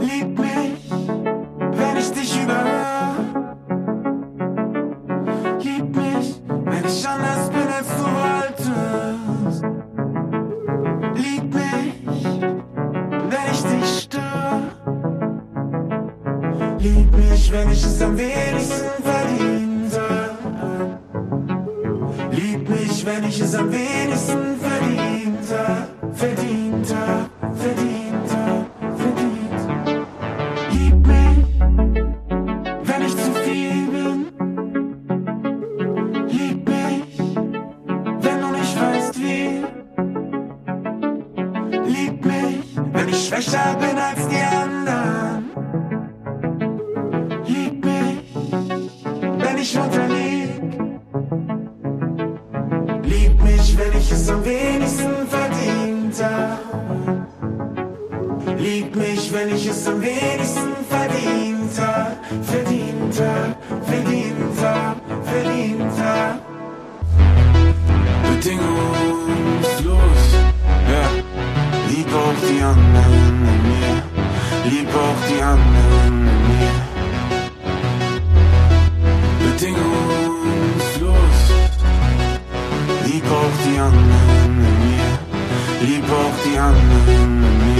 Lieb mich, wenn ich dich überhöre. Lieb mich, wenn ich anders bin, als du wolltest. Lieb mich, wenn ich dich störe. Lieb mich, wenn ich es am wenigsten verdiente. Lieb mich, wenn ich es am wenigsten verdiente. Verdiente. Lieb mich, wenn ich zu viel bin. Lieb mich, wenn du nicht weißt wie. Lieb mich, wenn ich schwächer bin als die anderen. Lieb mich, wenn ich unterlieg. Lieb mich, wenn ich es am wenigsten verdient habe. Lieb mich, wenn ich es am wenigsten verdient habe. Verdient habe. Bedingungslos, ja. Lieb auch die anderen in mir. Lieb auch die anderen in mir. Bedingungslos. Lieb auch die anderen in mir. Lieb auch die anderen in mir.